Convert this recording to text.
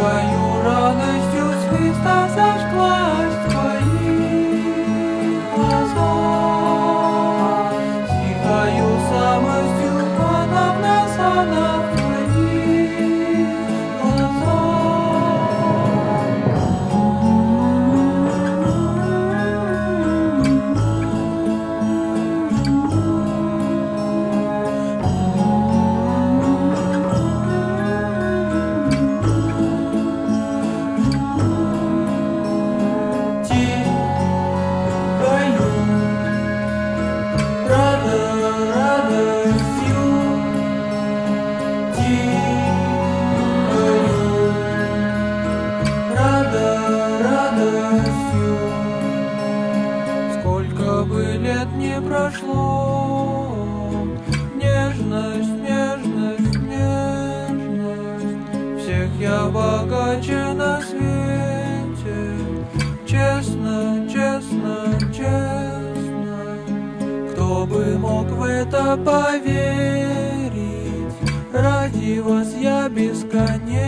Тихою радостью звезда зажглась в твоих глазах. Тихою самостью она внесена в твоих сколько бы лет не прошло, нежность, нежность, нежность, всех я богаче на свете, честно, честно, честно, кто бы мог в это поверить, ради вас я бесконечно.